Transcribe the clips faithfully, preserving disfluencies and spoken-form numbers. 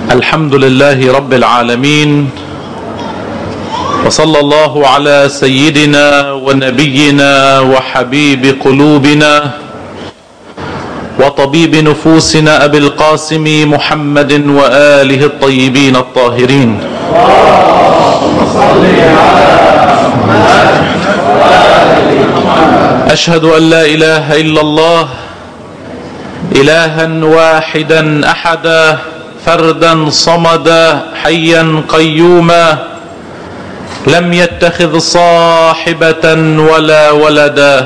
الحمد لله رب العالمين، وصلى الله على سيدنا ونبينا وحبيب قلوبنا وطبيب نفوسنا أبي القاسم محمد وآله الطيبين الطاهرين. أشهد أن لا إله إلا الله إلها واحدا أحدا فردا صمدا حيا قيوما لم يتخذ صاحبة ولا ولدا،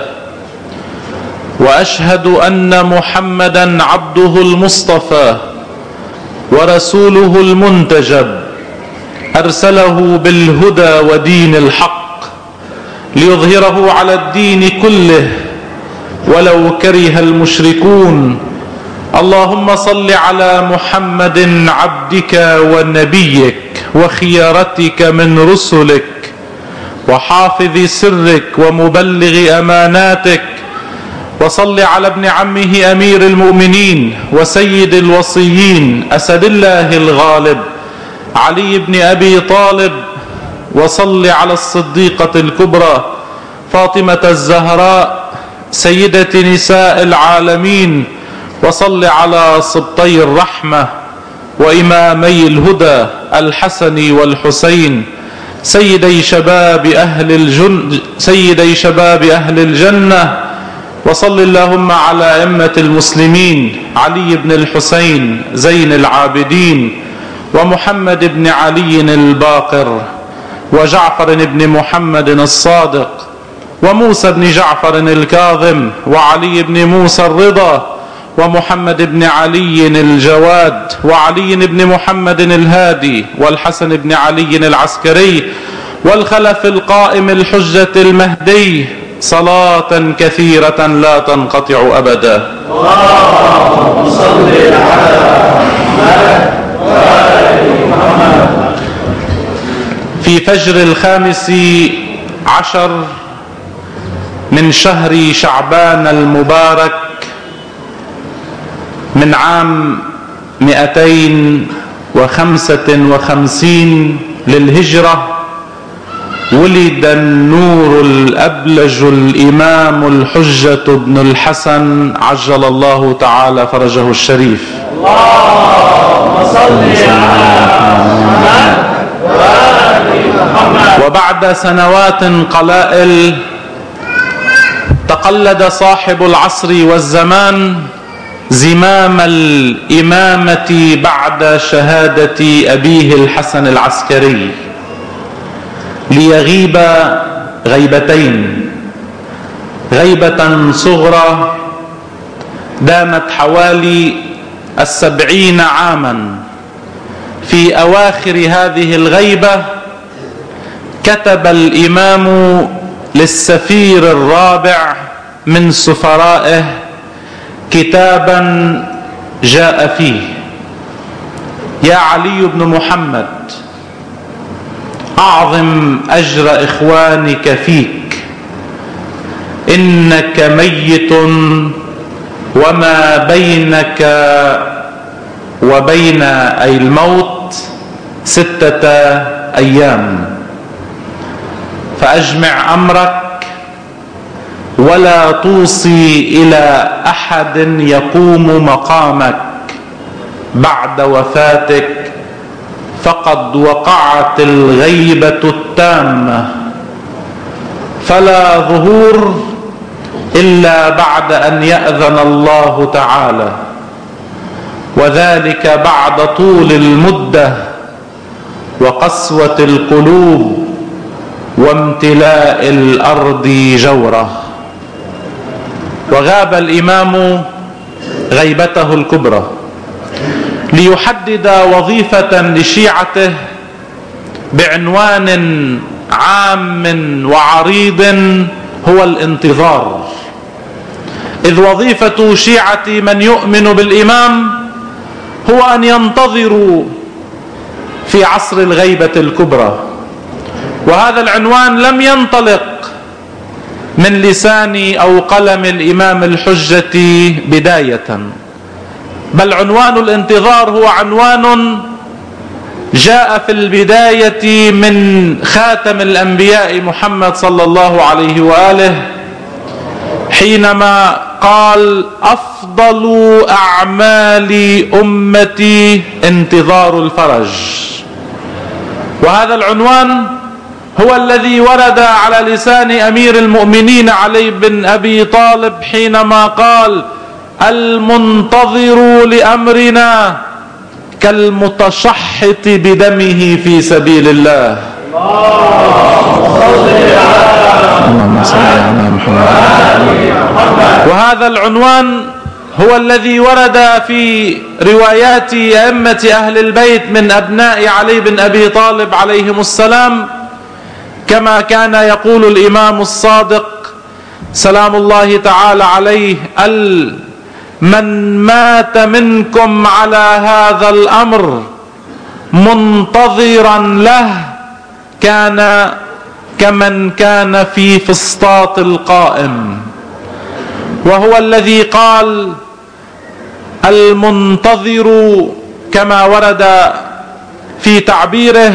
وأشهد أن محمدا عبده المصطفى ورسوله المنتجب، أرسله بالهدى ودين الحق ليظهره على الدين كله ولو كره المشركون. اللهم صل على محمد عبدك ونبيك وخيارتك من رسلك وحافظ سرك ومبلغ أماناتك، وصل على ابن عمه أمير المؤمنين وسيد الوصيين أسد الله الغالب علي بن أبي طالب، وصل على الصديقة الكبرى فاطمة الزهراء سيدة نساء العالمين، وصل على سبطي الرحمة وإمامي الهدى الحسن والحسين سيدي شباب أهل الجنة سيدي شباب أهل الجنة، وصل اللهم على أئمة المسلمين علي بن الحسين زين العابدين ومحمد بن علي الباقر وجعفر بن محمد الصادق وموسى بن جعفر الكاظم وعلي بن موسى الرضا ومحمد بن علي الجواد وعلي بن محمد الهادي والحسن بن علي العسكري والخلف القائم الحجة المهدي، صلاة كثيرة لا تنقطع أبدا. اللهم صل على محمد وآل محمد. في فجر الخامس عشر من شهر شعبان المبارك من عام مئتين وخمسة وخمسين للهجرة ولد النور الأبلج الإمام الحجة بن الحسن عجل الله تعالى فرجه الشريف. اللهم صل على محمد وآل محمد. وبعد سنوات قلائل تقلد صاحب العصر والزمان زمام الإمامة بعد شهادة أبيه الحسن العسكري، ليغيب غيبتين: غيبة صغرى دامت حوالي السبعين عاما. في أواخر هذه الغيبة كتب الإمام للسفير الرابع من سفرائه كتابا جاء فيه: يا علي بن محمد، أعظم أجر إخوانك فيك، إنك ميت وما بينك وبين أي الموت ستة أيام، فأجمع أمرك ولا توصي إلى أحد يقوم مقامك بعد وفاتك، فقد وقعت الغيبة التامة، فلا ظهور إلا بعد أن يأذن الله تعالى، وذلك بعد طول المدة وقسوة القلوب وامتلاء الأرض جورة. وغاب الإمام غيبته الكبرى ليحدد وظيفة لشيعته بعنوان عام وعريض هو الانتظار، إذ وظيفة شيعة من يؤمن بالإمام هو أن ينتظروا في عصر الغيبة الكبرى. وهذا العنوان لم ينطلق من لسان أو قلم الإمام الحجة بداية، بل عنوان الانتظار هو عنوان جاء في البداية من خاتم الأنبياء محمد صلى الله عليه وآله حينما قال: أفضل أعمال أمتي انتظار الفرج. وهذا العنوان هو الذي ورد على لسان أمير المؤمنين علي بن أبي طالب حينما قال: المنتظر لأمرنا كالمتشحط بدمه في سبيل الله. اللهم صل على محمد. وهذا العنوان هو الذي ورد في روايات أئمة أهل البيت من أبناء علي بن أبي طالب عليهم السلام، كما كان يقول الإمام الصادق سلام الله تعالى عليه: من مات منكم على هذا الأمر منتظرا له كان كمن كان في فسطاط القائم. وهو الذي قال: المنتظر كما ورد في تعبيره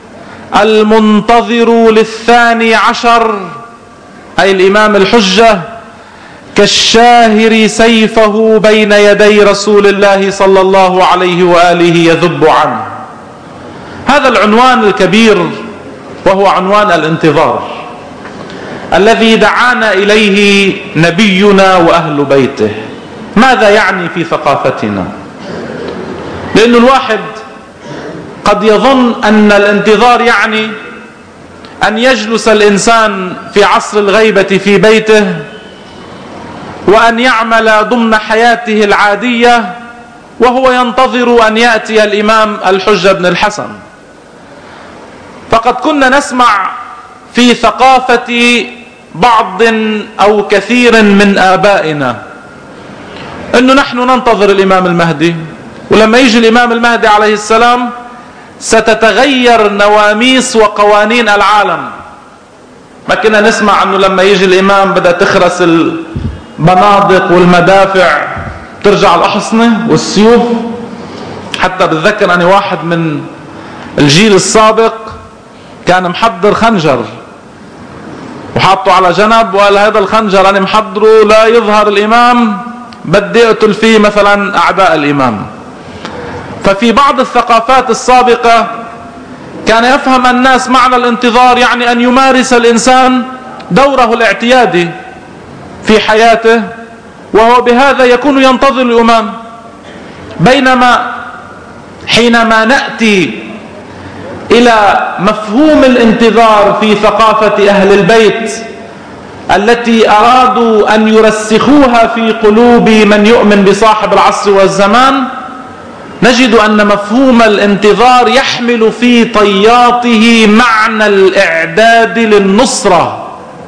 المنتظر للثاني عشر، أي الإمام الحجة، كالشاهر سيفه بين يدي رسول الله صلى الله عليه وآله يذب عنه. هذا العنوان الكبير وهو عنوان الانتظار الذي دعانا إليه نبينا وأهل بيته. ماذا يعني في ثقافتنا؟ لأن الواحد قد يظن أن الانتظار يعني أن يجلس الإنسان في عصر الغيبة في بيته وأن يعمل ضمن حياته العادية وهو ينتظر أن يأتي الإمام الحجة بن الحسن. فقد كنا نسمع في ثقافة بعض أو كثير من آبائنا أنه نحن ننتظر الإمام المهدي، ولما يجي الإمام المهدي عليه السلام ستتغير نواميس وقوانين العالم. ما كنا نسمع أنه لما يجي الإمام بدأ تخرس البنادق والمدافع، ترجع الأحصنة والسيوف. حتى بتذكر أنا واحد من الجيل السابق كان محضر خنجر وحاطه على جنب، وقال: هذا الخنجر أنا محضره لا يظهر الإمام، بدي أقتل فيه مثلا أعداء الإمام. ففي بعض الثقافات السابقة كان يفهم الناس معنى الانتظار يعني أن يمارس الإنسان دوره الاعتيادي في حياته، وهو بهذا يكون ينتظر الإمام. بينما حينما نأتي إلى مفهوم الانتظار في ثقافة أهل البيت التي أرادوا أن يرسخوها في قلوب من يؤمن بصاحب العصر والزمان، نجد أن مفهوم الانتظار يحمل في طياته معنى الإعداد للنصرة.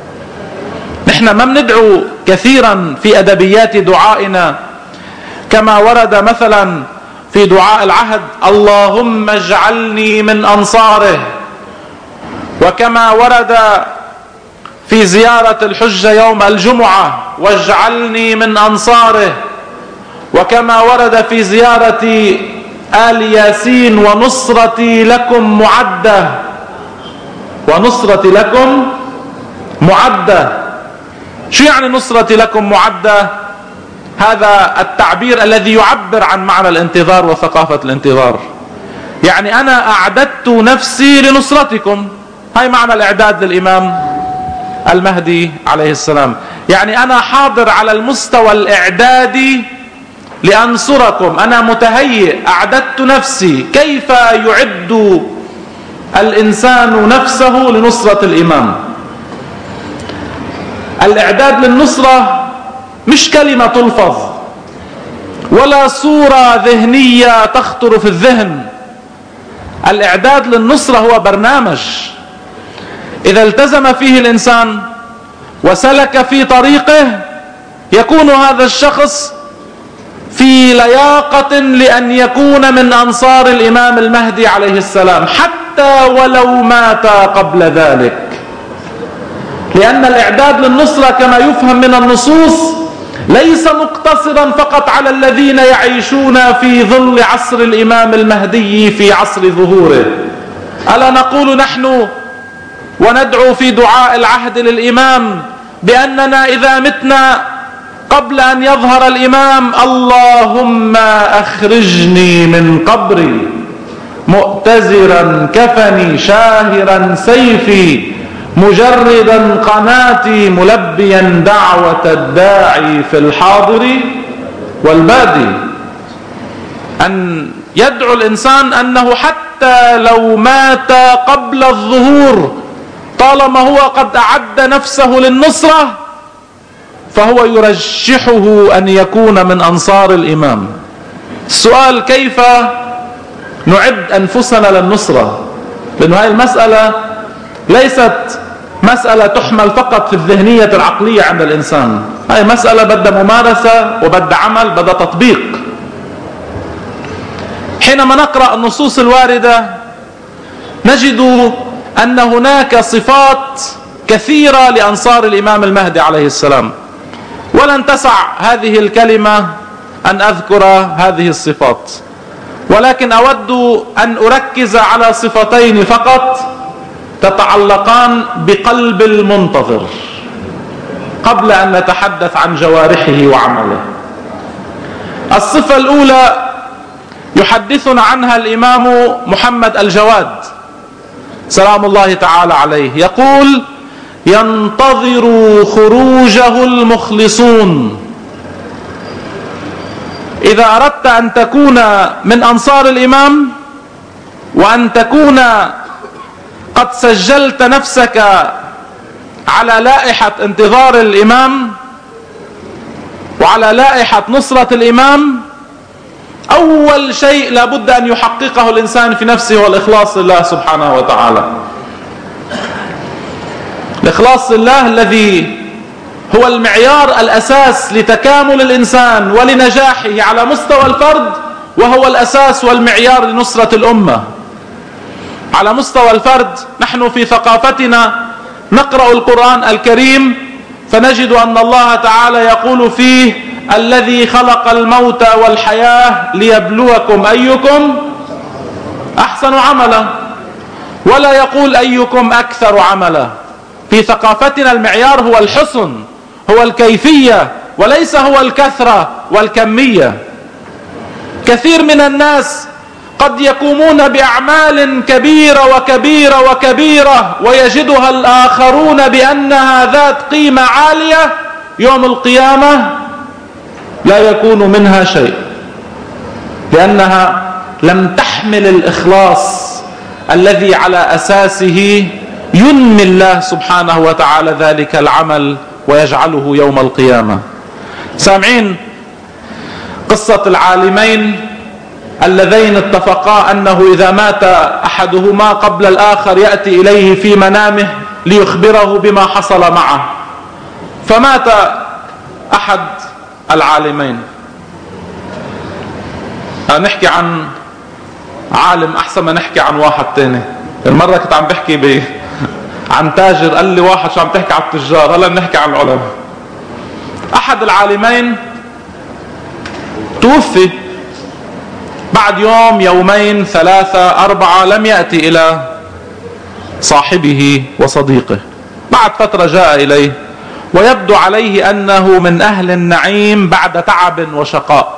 نحن ما بندعو كثيرا في أدبيات دعائنا كما ورد مثلا في دعاء العهد: اللهم اجعلني من أنصاره، وكما ورد في زيارة الحجة يوم الجمعة: واجعلني من أنصاره، وكما ورد في زيارة آل ياسين: ونصرتي لكم معدة، ونصرتي لكم معدة. شو يعني نصرتي لكم معدة؟ هذا التعبير الذي يعبر عن معنى الانتظار وثقافة الانتظار. يعني أنا أعددت نفسي لنصرتكم، هاي معنى الإعداد للإمام المهدي عليه السلام. يعني أنا حاضر على المستوى الإعدادي لأنصركم، أنا متهيئ، أعددت نفسي. كيف يعد الإنسان نفسه لنصرة الإمام؟ الإعداد للنصرة مش كلمة تلفظ ولا صورة ذهنية تخطر في الذهن. الإعداد للنصرة هو برنامج إذا التزم فيه الإنسان وسلك في طريقه يكون هذا الشخص في لياقة لأن يكون من أنصار الإمام المهدي عليه السلام، حتى ولو مات قبل ذلك. لأن الإعداد للنصرة كما يفهم من النصوص ليس مقتصرا فقط على الذين يعيشون في ظل عصر الإمام المهدي في عصر ظهوره. ألا نقول نحن وندعو في دعاء العهد للإمام بأننا إذا متنا قبل أن يظهر الإمام اللهم أخرجني من قبري مؤتزرا كفني شاهرا سيفي مجردا قناتي ملبيا دعوة الداعي في الحاضر والبادي. أن يدعو الإنسان أنه حتى لو مات قبل الظهور طالما هو قد أعد نفسه للنصرة فهو يرجحه أن يكون من أنصار الإمام. السؤال كيف نعد أنفسنا للنصرة؟ لأن هذه المسألة ليست مسألة تحمل فقط في الذهنية العقلية عند الإنسان، هذه مسألة بدها ممارسة وبدها عمل بدها تطبيق. حينما نقرأ النصوص الواردة نجد أن هناك صفات كثيرة لأنصار الإمام المهدي عليه السلام، ولن تسع هذه الكلمة أن أذكر هذه الصفات، ولكن أود أن أركز على صفتين فقط تتعلقان بقلب المنتظر قبل أن نتحدث عن جوارحه وعمله. الصفة الأولى يحدثنا عنها الإمام محمد الجواد سلام الله تعالى عليه، يقول: ينتظر خروجه المخلصون. إذا أردت أن تكون من أنصار الإمام وأن تكون قد سجلت نفسك على لائحة انتظار الإمام وعلى لائحة نصرة الإمام، أول شيء لابد أن يحققه الإنسان في نفسه هو الإخلاص لله سبحانه وتعالى. الإخلاص لله الذي هو المعيار الأساس لتكامل الإنسان ولنجاحه على مستوى الفرد، وهو الأساس والمعيار لنصرة الأمة. على مستوى الفرد نحن في ثقافتنا نقرأ القرآن الكريم فنجد أن الله تعالى يقول فيه: الذي خلق الموت والحياة ليبلوكم أيكم أحسن عملا، ولا يقول أيكم أكثر عملا. في ثقافتنا المعيار هو الحسن، هو الكيفية، وليس هو الكثرة والكمية. كثير من الناس قد يقومون بأعمال كبيرة وكبيرة وكبيرة ويجدها الآخرون بأنها ذات قيمة عالية، يوم القيامة لا يكون منها شيء، لأنها لم تحمل الإخلاص الذي على أساسه ينمي الله سبحانه وتعالى ذلك العمل ويجعله يوم القيامة. سامعين قصة العالمين اللذين اتفقا أنه إذا مات أحدهما قبل الآخر يأتي إليه في منامه ليخبره بما حصل معه. فمات أحد العالمين، نحكي عن عالم أحسن ما نحكي عن واحد تاني. المرة كنت عم بحكي ب... عن تاجر، قال لي واحد شو عم تحكي عن التجار، هلا بنحكي عن العلماء. أحد العالمين توفي بعد يوم يومين ثلاثة أربعة لم يأتي إلى صاحبه وصديقه. بعد فترة جاء إليه ويبدو عليه أنه من أهل النعيم بعد تعب وشقاء،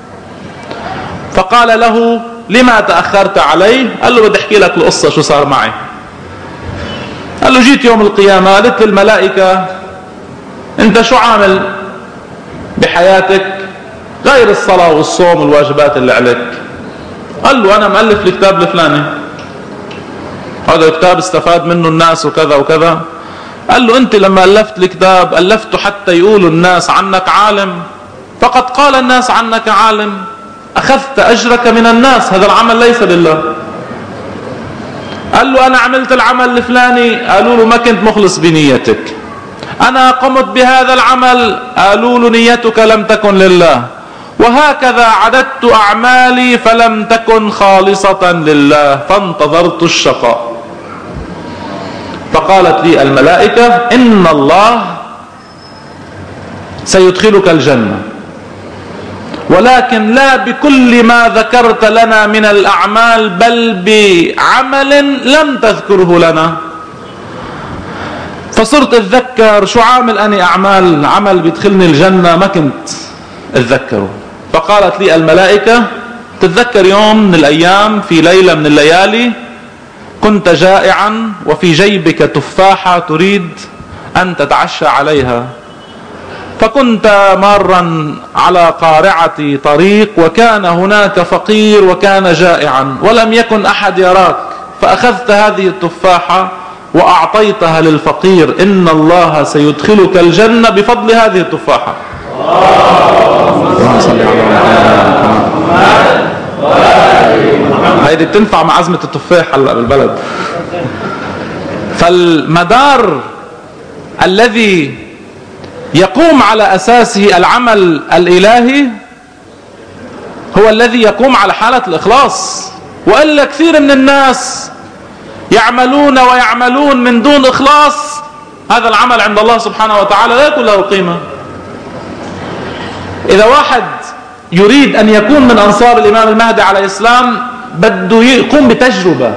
فقال له: لما تأخرت علي؟ قال له: بدي أحكي لك القصة شو صار معي. قال له: جيت يوم القيامة قالت للملائكة: أنت شو عامل بحياتك غير الصلاة والصوم والواجبات اللي عليك؟ قال له: أنا مؤلف الكتاب الفلاني، هذا الكتاب استفاد منه الناس وكذا وكذا. قال له: أنت لما ألفت الكتاب ألفته حتى يقولوا الناس عنك عالم، فقد قال الناس عنك عالم، أخذت أجرك من الناس، هذا العمل ليس لله. قال له: أنا عملت العمل الفلاني، قالوا له: ما كنت مخلص بنيتك. أنا قمت بهذا العمل، قالوا له: نيتك لم تكن لله. وهكذا عددت أعمالي فلم تكن خالصة لله، فانتظرت الشقاء. فقالت لي الملائكة: إن الله سيدخلك الجنة، ولكن لا بكل ما ذكرت لنا من الأعمال، بل بعمل لم تذكره لنا. فصرت أتذكر شو عامل أني أعمال عمل بيدخلني الجنة ما كنت أتذكره. فقالت لي الملائكة تتذكر يوم من الأيام في ليلة من الليالي كنت جائعا وفي جيبك تفاحة تريد أن تتعشى عليها، فكنت مارا على قارعة طريق وكان هناك فقير وكان جائعا ولم يكن أحد يراك، فأخذت هذه التفاحة وأعطيتها للفقير، إن الله سيدخلك الجنة بفضل هذه التفاحة. اللهم صل على محمد. هذه بتنفع مع عزمة التفاح هلا بالبلد. فالمدار الذي يقوم على أساسه العمل الإلهي هو الذي يقوم على حالة الإخلاص. وإلا كثير من الناس يعملون ويعملون من دون إخلاص، هذا العمل عند الله سبحانه وتعالى لا يكون له قيمة. إذا واحد يريد أن يكون من أنصار الإمام المهدي عليه السلام بده يقوم بتجربة،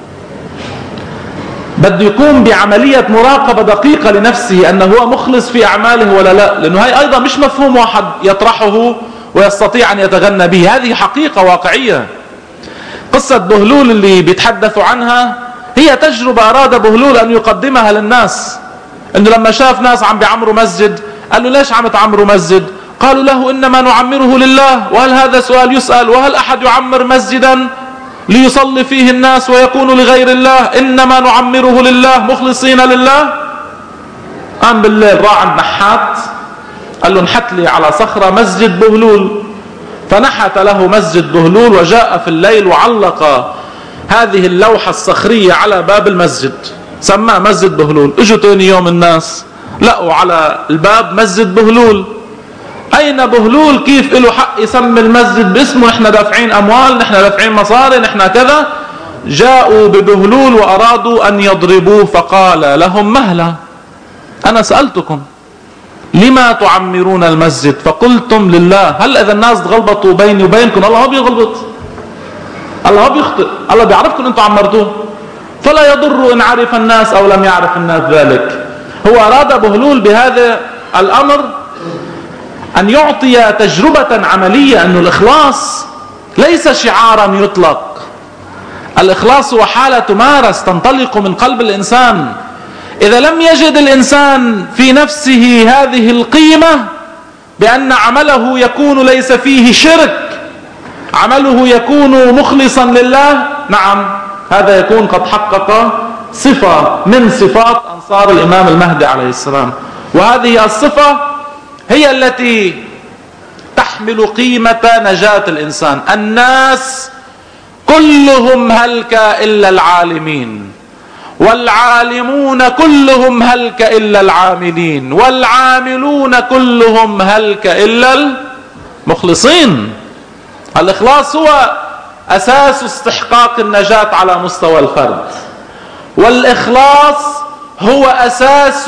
بده يقوم بعملية مراقبة دقيقة لنفسه أنه هو مخلص في أعماله ولا لا، لأنه هاي أيضا مش مفهوم واحد يطرحه ويستطيع أن يتغنى به، هذه حقيقة واقعية. قصة بهلول اللي بيتحدثوا عنها هي تجربة أراد بهلول أن يقدمها للناس، أنه لما شاف ناس عم بيعمروا مسجد قال له ليش عم تعمروا مسجد؟ قالوا له إنما نعمره لله. وهل هذا سؤال يسأل؟ وهل أحد يعمر مسجدا ليصلي فيه الناس ويكون لغير الله؟ إنما نعمره لله مخلصين لله. قام بالليل راح عند نحات قال له انحت لي على صخرة مسجد بهلول، فنحت له مسجد بهلول، وجاء في الليل وعلق هذه اللوحة الصخرية على باب المسجد سماه مسجد بهلول. اجوا تاني يوم الناس لقوا على الباب مسجد بهلول. أين بهلول؟ كيف له حق يسمي المسجد باسمه؟ نحن دافعين أموال، نحن دافعين مصاري، نحن كذا. جاءوا ببهلول وأرادوا أن يضربوه، فقال لهم مهلا، أنا سألتكم لما تعمرون المسجد فقلتم لله. هل إذا الناس تغلبطوا بيني وبينكم؟ الله ما بيغلبط، الله ما بيخطئ، الله بيعرفكم أنتم عمرتوه، فلا يضر إن عرف الناس أو لم يعرف الناس ذلك. هو أراد بهلول بهذا الأمر أن يعطي تجربة عملية، أن الإخلاص ليس شعارا يطلق، الإخلاص هو حالة تمارس تنطلق من قلب الإنسان. إذا لم يجد الإنسان في نفسه هذه القيمة بأن عمله يكون ليس فيه شرك، عمله يكون مخلصا لله، نعم هذا يكون قد حقق صفة من صفات أنصار الإمام المهدي عليه السلام. وهذه الصفة هي التي تحمل قيمة نجاة الإنسان. الناس كلهم هلك إلا العالمين، والعالمون كلهم هلك إلا العاملين، والعاملون كلهم هلك إلا المخلصين. الإخلاص هو أساس استحقاق النجاة على مستوى الفرد، والإخلاص هو أساس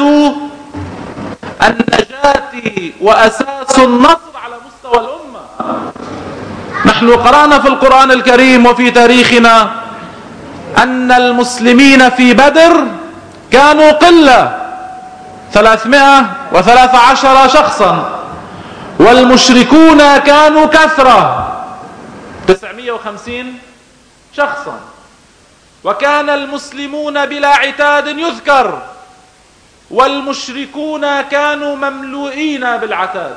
النجاة وأساس النصر على مستوى الأمة. نحن قرأنا في القرآن الكريم وفي تاريخنا أن المسلمين في بدر كانوا قلة ثلاثمائة وثلاث عشر شخصا، والمشركون كانوا كثرة تسعمائة وخمسين شخصا، وكان المسلمون بلا عتاد يذكر، والمشركون كانوا مملوئين بالعتاد.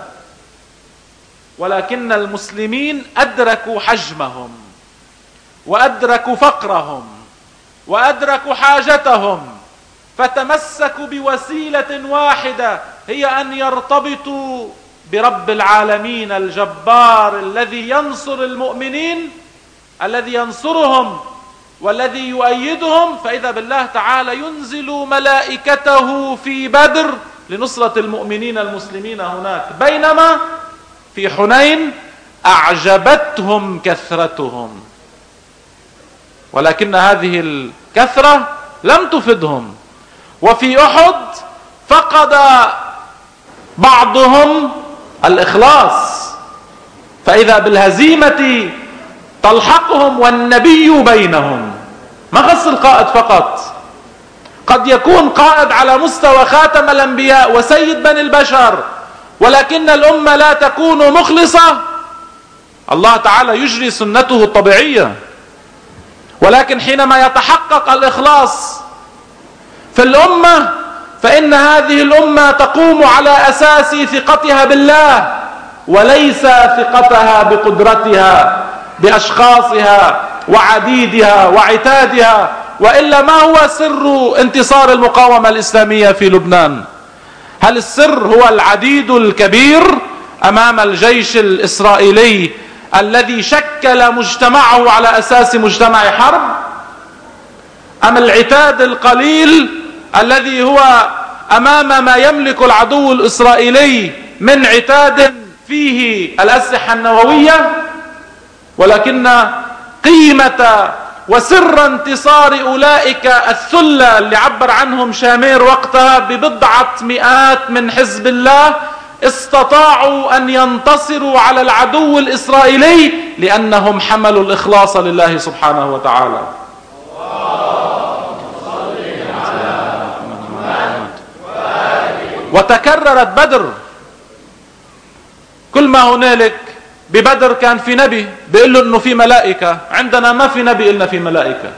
ولكن المسلمين أدركوا حجمهم وأدركوا فقرهم وأدركوا حاجتهم، فتمسكوا بوسيلة واحدة هي أن يرتبطوا برب العالمين الجبار الذي ينصر المؤمنين، الذي ينصرهم والذي يؤيدهم. فإذا بالله تعالى ينزل ملائكته في بدر لنصرة المؤمنين المسلمين هناك، بينما في حنين أعجبتهم كثرتهم، ولكن هذه الكثرة لم تفدهم. وفي أحد فقد بعضهم الإخلاص، فإذا بالهزيمة تلحقهم والنبي بينهم. ما خص القائد فقط، قد يكون قائد على مستوى خاتم الأنبياء وسيد بني البشر، ولكن الأمة لا تكون مخلصة، الله تعالى يجري سنته الطبيعية. ولكن حينما يتحقق الإخلاص في الأمة فإن هذه الأمة تقوم على أساس ثقتها بالله، وليس ثقتها بقدرتها بأشخاصها وعديدها وعتادها. وإلا ما هو سر انتصار المقاومة الإسلامية في لبنان؟ هل السر هو العديد الكبير أمام الجيش الإسرائيلي الذي شكل مجتمعه على أساس مجتمع حرب، أم العتاد القليل الذي هو أمام ما يملك العدو الإسرائيلي من عتاد فيه الأسلحة النووية؟ ولكن قيمة وسر انتصار أولئك الثلة اللي عبر عنهم شامير وقتها ببضعة مئات من حزب الله، استطاعوا أن ينتصروا على العدو الإسرائيلي لأنهم حملوا الإخلاص لله سبحانه وتعالى. وتكررت بدر. كل ما هنالك ببدر كان في نبي بيقول له انه في ملائكة، عندنا ما في نبي إلنا في ملائكة.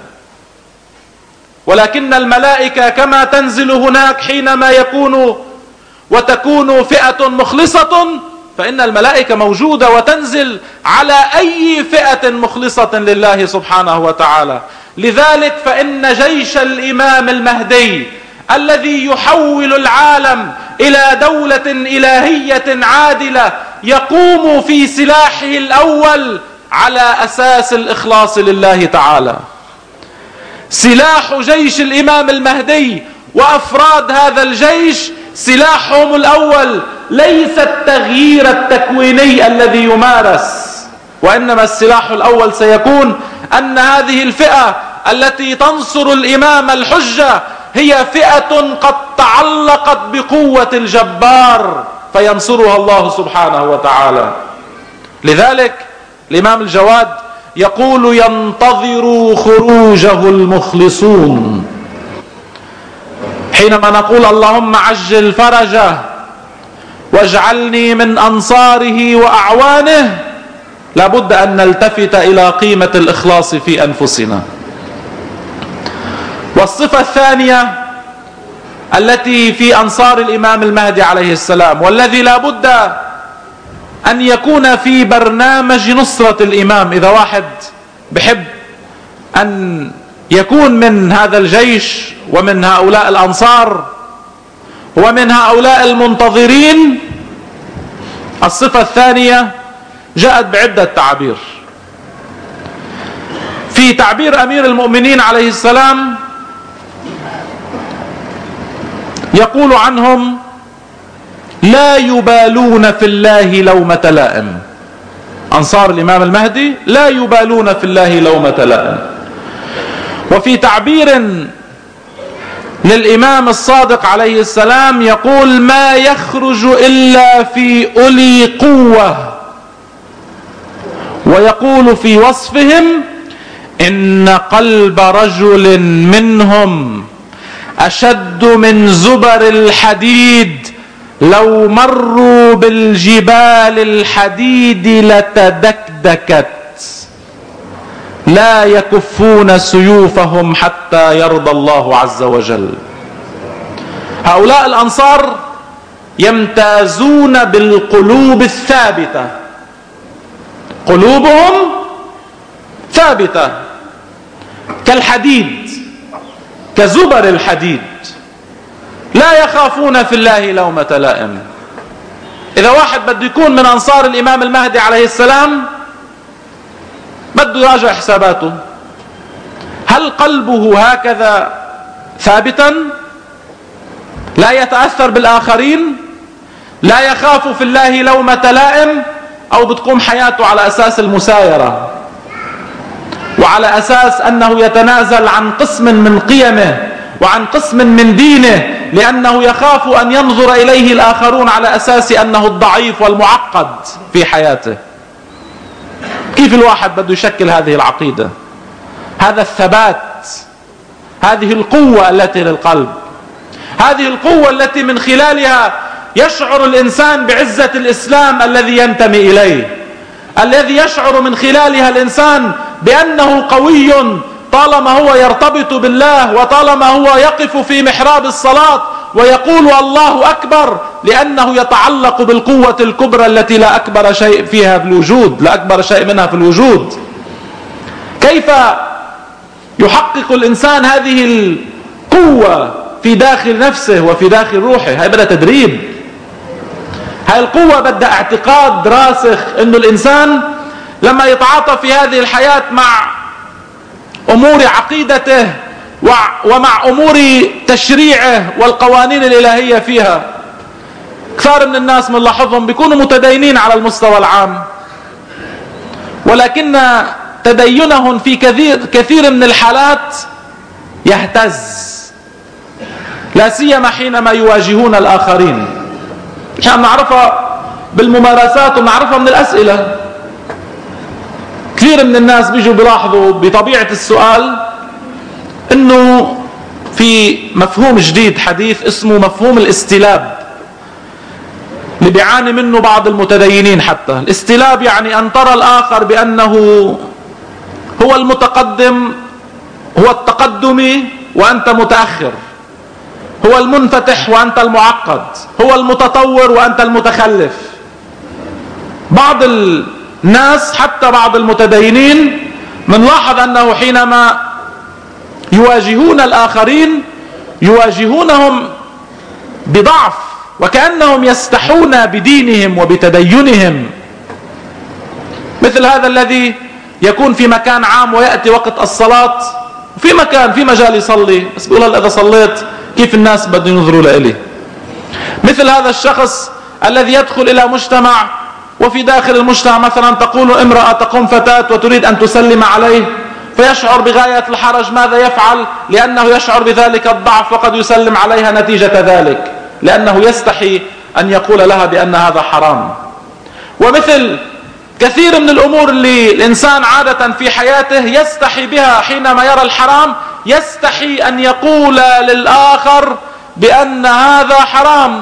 ولكن الملائكة كما تنزل هناك حينما يكون وتكون فئة مخلصة، فإن الملائكة موجودة وتنزل على أي فئة مخلصة لله سبحانه وتعالى. لذلك فإن جيش الإمام المهدي الذي يحول العالم إلى دولة إلهية عادلة يقوم في سلاحه الأول على أساس الإخلاص لله تعالى. سلاح جيش الإمام المهدي وأفراد هذا الجيش سلاحهم الأول ليس التغيير التكويني الذي يمارس، وإنما السلاح الأول سيكون أن هذه الفئة التي تنصر الإمام الحجة هي فئة قد تعلقت بقوة الجبار فينصرها الله سبحانه وتعالى. لذلك الإمام الجواد يقول: ينتظر خروجه المخلصون. حينما نقول اللهم عجل فرجه واجعلني من أنصاره وأعوانه، لابد أن نلتفت إلى قيمة الإخلاص في أنفسنا. والصفة الثانية التي في أنصار الإمام المهدي عليه السلام، والذي لابد أن يكون في برنامج نصرة الإمام، إذا واحد بحب أن يكون من هذا الجيش ومن هؤلاء الأنصار ومن هؤلاء المنتظرين، الصفة الثانية جاءت بعدة تعابير. في تعبير أمير المؤمنين عليه السلام يقول عنهم: لا يبالون في الله لومة لائم. أنصار الإمام المهدي لا يبالون في الله لومة لائم. وفي تعبير للإمام الصادق عليه السلام يقول: ما يخرج إلا في أولي قوة. ويقول في وصفهم: إن قلب رجل منهم أشد من زبر الحديد، لو مروا بالجبال الحديد لتدكدكت، لا يكفون سيوفهم حتى يرضى الله عز وجل. هؤلاء الأنصار يمتازون بالقلوب الثابتة، قلوبهم ثابتة كالحديد، كزبر الحديد، لا يخافون في الله لومة لائم. إذا واحد بده يكون من أنصار الإمام المهدي عليه السلام بده يراجع حساباته. هل قلبه هكذا ثابتا لا يتأثر بالآخرين، لا يخاف في الله لومة لائم، أو بتقوم حياته على أساس المسايرة وعلى أساس أنه يتنازل عن قسم من قيمه وعن قسم من دينه لأنه يخاف أن ينظر إليه الآخرون على أساس أنه الضعيف والمعقد في حياته. كيف الواحد بده يشكل هذه العقيدة؟ هذا الثبات، هذه القوة التي للقلب، هذه القوة التي من خلالها يشعر الإنسان بعزة الإسلام الذي ينتمي إليه، الذي يشعر من خلالها الإنسان بأنه قوي طالما هو يرتبط بالله، وطالما هو يقف في محراب الصلاة ويقول الله أكبر، لأنه يتعلق بالقوة الكبرى التي لا أكبر شيء فيها في الوجود، لا أكبر شيء منها في الوجود. كيف يحقق الإنسان هذه القوة في داخل نفسه وفي داخل روحه؟ هاي بدها تدريب، هاي القوة بدها اعتقاد راسخ انه الانسان لما يتعاطى في هذه الحياة مع امور عقيدته ومع امور تشريعه والقوانين الالهية فيها. كثار من الناس من لاحظهم بيكونوا متدينين على المستوى العام، ولكن تدينهم في كثير, كثير من الحالات يهتز، لا سيما حينما يواجهون الآخرين. عشان نعرفها بالممارسات ونعرفها من الأسئلة. كثير من الناس بيجوا بيلاحظوا بطبيعة السؤال انه في مفهوم جديد حديث اسمه مفهوم الاستلاب، اللي بيعاني منه بعض المتدينين. حتى الاستلاب يعني ان ترى الآخر بأنه هو المتقدم، هو التقدمي وأنت متأخر، هو المنفتح وأنت المعقد، هو المتطور وأنت المتخلف. بعض الناس حتى بعض المتدينين منلاحظ أنه حينما يواجهون الآخرين يواجهونهم بضعف، وكأنهم يستحون بدينهم وبتدينهم. مثل هذا الذي يكون في مكان عام ويأتي وقت الصلاة وفي مكان في مجال يصلي، بس بيقول هلا إذا صليت كيف الناس بدهم ينظروا لإلي. مثل هذا الشخص الذي يدخل إلى مجتمع وفي داخل المجتمع مثلا تقول امرأة تقوم فتاة وتريد أن تسلم عليه، فيشعر بغاية الحرج. ماذا يفعل؟ لأنه يشعر بذلك الضعف وقد يسلم عليها نتيجة ذلك، لأنه يستحي أن يقول لها بأن هذا حرام. ومثل كثير من الأمور اللي الإنسان عادة في حياته يستحي بها حينما يرى الحرام، يستحي أن يقول للآخر بأن هذا حرام.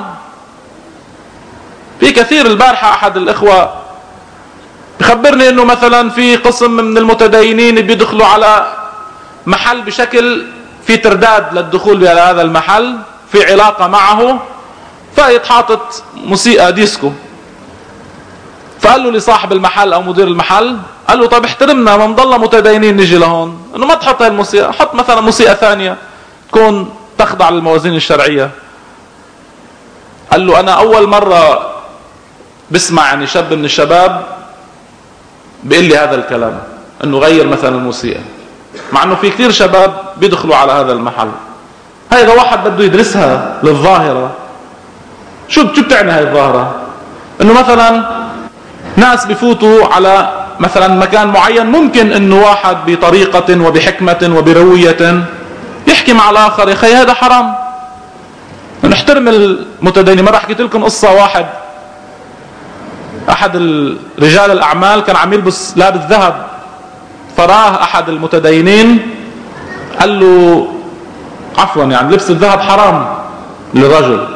في كثير. البارحة أحد الإخوة بخبرني أنه مثلا في قسم من المتدينين بيدخلوا على محل بشكل في ترداد للدخول على هذا المحل، في علاقة معه، فيتحاطط موسيقى ديسكو. فقال له لصاحب المحل أو مدير المحل، قال له طب احترمنا، ما نضل متدينين نجي لهون، انه ما تحط هاي الموسيقى، حط مثلا موسيقى ثانية تكون تخضع للموازين الشرعية. قال له انا اول مرة بسمع يعني شاب من الشباب بيقول لي هذا الكلام، انه غير مثلا الموسيقى، مع انه في كثير شباب بيدخلوا على هذا المحل. هذا واحد بده يدرسها للظاهرة. شو شو بتعني هاي الظاهرة؟ انه مثلا ناس بفوتوا على مثلا مكان معين، ممكن انه واحد بطريقة وبحكمة وبروية يحكي مع الاخر يا اخي هذا حرام، نحترم المتدينين. مرة حكيت لكم قصة، واحد احد رجال الاعمال كان عم يلبس لابس ذهب، فراه احد المتدينين قال له عفوا يعني لبس الذهب حرام للرجل.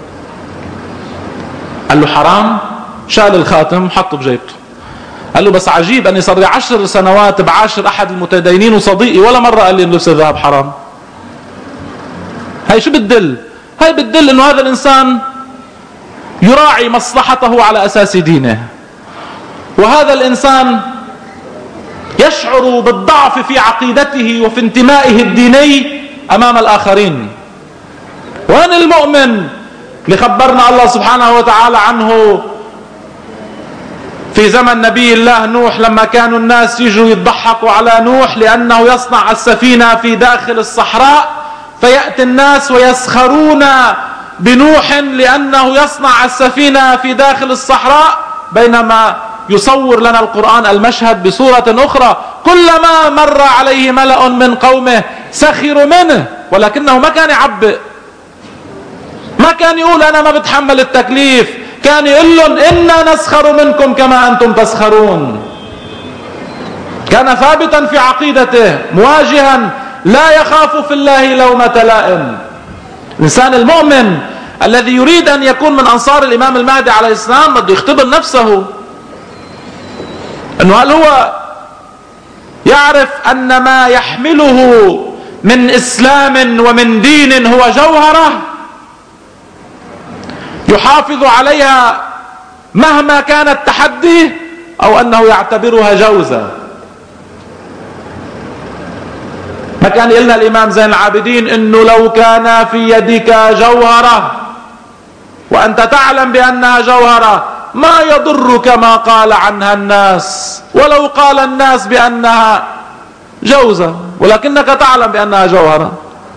قال له حرام؟ شال الخاتم حطه بجيبته. قال له بس عجيب اني صار لي عشر سنوات بعاشر احد المتدينين وصديقي ولا مرة قال لي انه لبس الذهب حرام. هاي شو بتدل؟ هاي بتدل انه هذا الانسان يراعي مصلحته على اساس دينه، وهذا الانسان يشعر بالضعف في عقيدته وفي انتمائه الديني امام الاخرين. وين المؤمن اللي خبرنا الله سبحانه وتعالى عنه في زمن نبي الله نوح، لما كانوا الناس يجوا يضحكوا على نوح لأنه يصنع السفينة في داخل الصحراء، فيأتي الناس ويسخرون بنوح لأنه يصنع السفينة في داخل الصحراء، بينما يصور لنا القرآن المشهد بصورة أخرى. كلما مر عليه ملأ من قومه سخروا منه، ولكنه ما كان يعبئ، ما كان يقول أنا ما بتحمل التكليف، كان يقول لهم إنا نسخر منكم كما أنتم تسخرون. كان ثابتا في عقيدته مواجها لا يخاف في الله لومة لائم. الإنسان المؤمن الذي يريد أن يكون من أنصار الإمام المهدي عليه السلام بده يختبر نفسه أنه هل هو يعرف أن ما يحمله من إسلام ومن دين هو جوهرة يحافظ عليها مهما كان التحدي، أو أنه يعتبرها جوزة. ما كان يقولنا الإمام زين العابدين إنه لو كان في يدك جوهرة وأنت تعلم بأنها جوهرة ما يضرك ما قال عنها الناس، ولو قال الناس بأنها جوزة ولكنك تعلم بأنها جوهرة،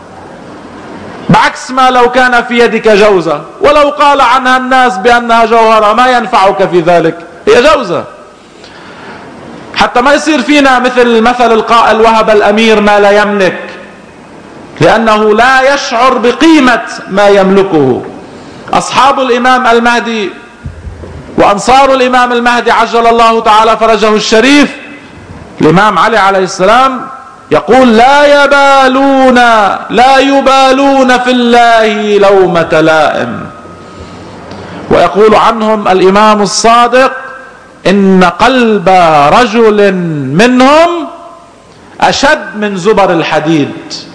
بعكس ما لو كان في يدك جوزة ولو قال عنها الناس بأنها جوهرة ما ينفعك في ذلك، هي جوزة. حتى ما يصير فينا مثل مثل القائل وهب الأمير ما لا يملك، لأنه لا يشعر بقيمة ما يملكه. أصحاب الإمام المهدي وأنصار الإمام المهدي عجل الله تعالى فرجه الشريف، الإمام علي عليه السلام يقول لا يبالون لا يبالون في الله لومة لائم. ويقول عنهم الإمام الصادق إن قلب رجل منهم أشد من زبر الحديد،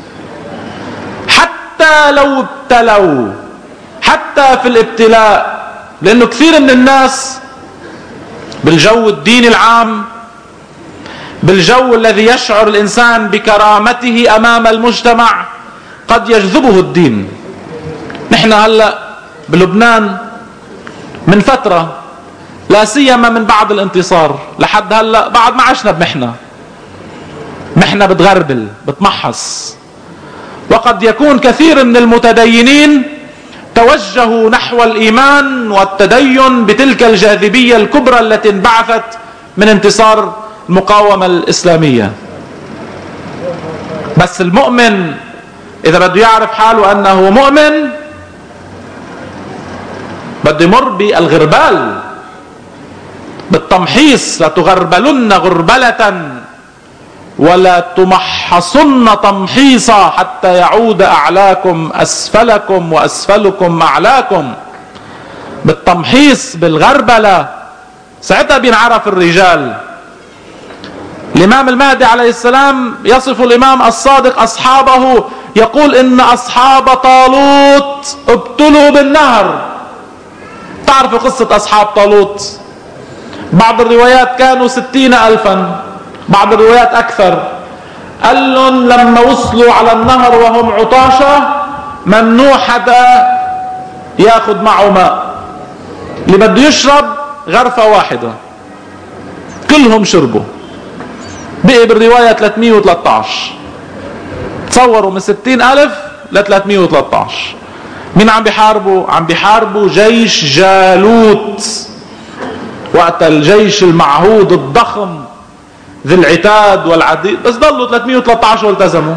حتى لو ابتلوا، حتى في الابتلاء. لأنه كثير من الناس بالجو الديني العام، بالجو الذي يشعر الإنسان بكرامته أمام المجتمع، قد يجذبه الدين. نحن هلأ بلبنان من فترة لا سيما من بعد الانتصار لحد هلأ بعد ما عشنا بمحنة، محنة بتغربل بتمحص، وقد يكون كثير من المتدينين توجهوا نحو الإيمان والتدين بتلك الجاذبية الكبرى التي انبعثت من انتصار المقاومة الإسلامية. بس المؤمن إذا بده يعرف حاله أنه مؤمن بده يمر بالغربال، بالتمحيص. لتغربلن غربلة ولا تمحصن تمحيصا حتى يعود أعلاكم أسفلكم وأسفلكم أعلاكم. بالتمحيص، بالغربلة، ساعتها بينعرف الرجال. الإمام المهدي عليه السلام يصف الإمام الصادق أصحابه، يقول إن أصحاب طالوت ابتلوا بالنهر. تعرفوا قصة أصحاب طالوت؟ بعض الروايات كانوا ستين ألفا، بعض الروايات أكثر. قال لهم لما وصلوا على النهر وهم عطاشة ممنوع حدا ياخذ معه ماء، اللي بده يشرب غرفة واحدة، كلهم شربوا. بقي بالرواية ثلاثمئة وثلاثة عشر. تصوروا من ستين ألف ل ثلاثمئة وثلاثة عشر. مين عم بيحاربوا؟ عم بيحاربوا جيش جالوت، وقت الجيش المعهود الضخم ذي العتاد والعديد، بس ضلوا ثلاثمئة وثلاثة عشر والتزموا.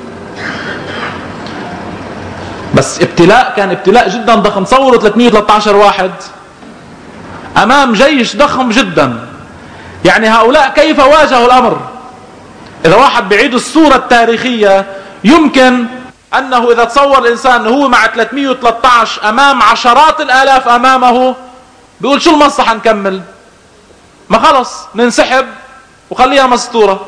بس ابتلاء، كان ابتلاء جدا ضخم. تصوروا ثلاثمئة وثلاثة عشر واحد امام جيش ضخم جدا. يعني هؤلاء كيف واجهوا الامر؟ اذا واحد بعيد الصورة التاريخية يمكن انه اذا تصور الانسان هو مع ثلاثمئة وثلاثة عشر امام عشرات الالاف امامه بيقول شو المصلحة نكمل؟ ما خلص ننسحب وخليها مستورة.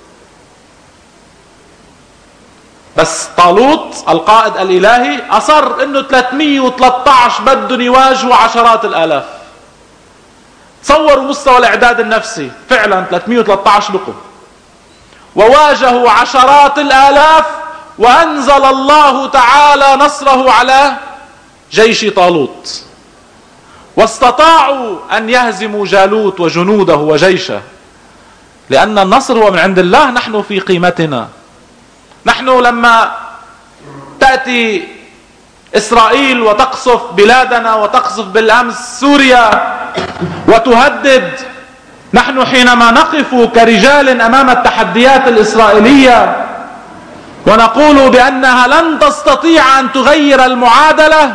بس طالوت القائد الالهي اصر انه ثلاثمئة وثلاثة عشر بدهم يواجهوا عشرات الالاف. تصوروا مستوى الاعداد النفسي. فعلا ثلاثمئة وثلاثة عشر بقوا وواجهوا عشرات الالاف، وانزل الله تعالى نصره على جيش طالوت، واستطاعوا ان يهزموا جالوت وجنوده وجيشه. لان النصر هو من عند الله، نحن في قيمتنا. نحن لما تأتي إسرائيل وتقصف بلادنا وتقصف بالأمس سوريا وتهدد، نحن حينما نقف كرجال أمام التحديات الإسرائيلية ونقول بأنها لن تستطيع أن تغير المعادلة،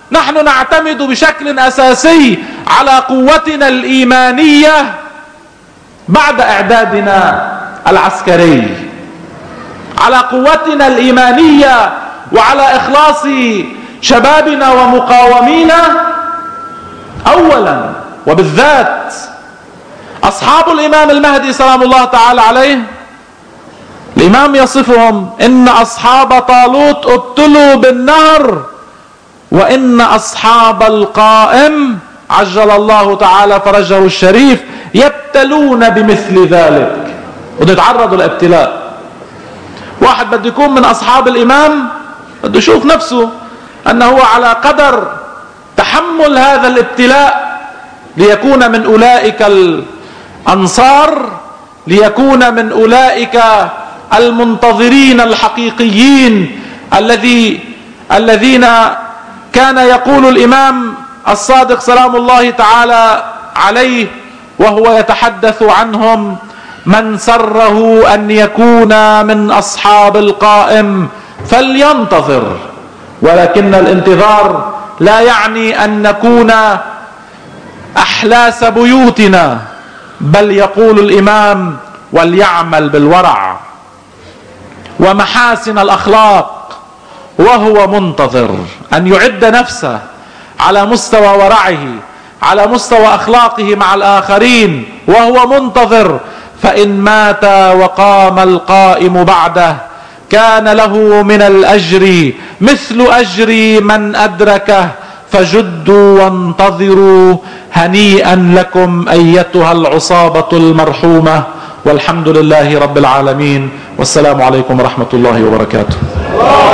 نحن نعتمد بشكل أساسي على قوتنا الإيمانية بعد إعدادنا العسكري، على قوتنا الإيمانية وعلى إخلاص شبابنا ومقاومينا أولا وبالذات. أصحاب الإمام المهدي سلام الله تعالى عليه، الإمام يصفهم: إن أصحاب طالوت ابتلوا بالنهر، وإن أصحاب القائم عجل الله تعالى فرجه الشريف يبتلون بمثل ذلك. ونتعرضوا لابتلاء. واحد بده يكون من أصحاب الإمام بده يشوف نفسه أنه على قدر تحمل هذا الابتلاء ليكون من أولئك الأنصار، ليكون من أولئك المنتظرين الحقيقيين الذي الذين كان يقول الإمام الصادق سلام الله تعالى عليه وهو يتحدث عنهم: من سره أن يكون من أصحاب القائم فلينتظر. ولكن الانتظار لا يعني أن نكون أحلاس بيوتنا، بل يقول الإمام: وليعمل بالورع ومحاسن الأخلاق وهو منتظر، أن يعد نفسه على مستوى ورعه، على مستوى أخلاقه مع الآخرين وهو منتظر. فإن مات وقام القائم بعده كان له من الأجر مثل أجر من أدركه، فجدوا وانتظروا. هنيئا لكم أيتها العصابة المرحومة، والحمد لله رب العالمين، والسلام عليكم ورحمة الله وبركاته.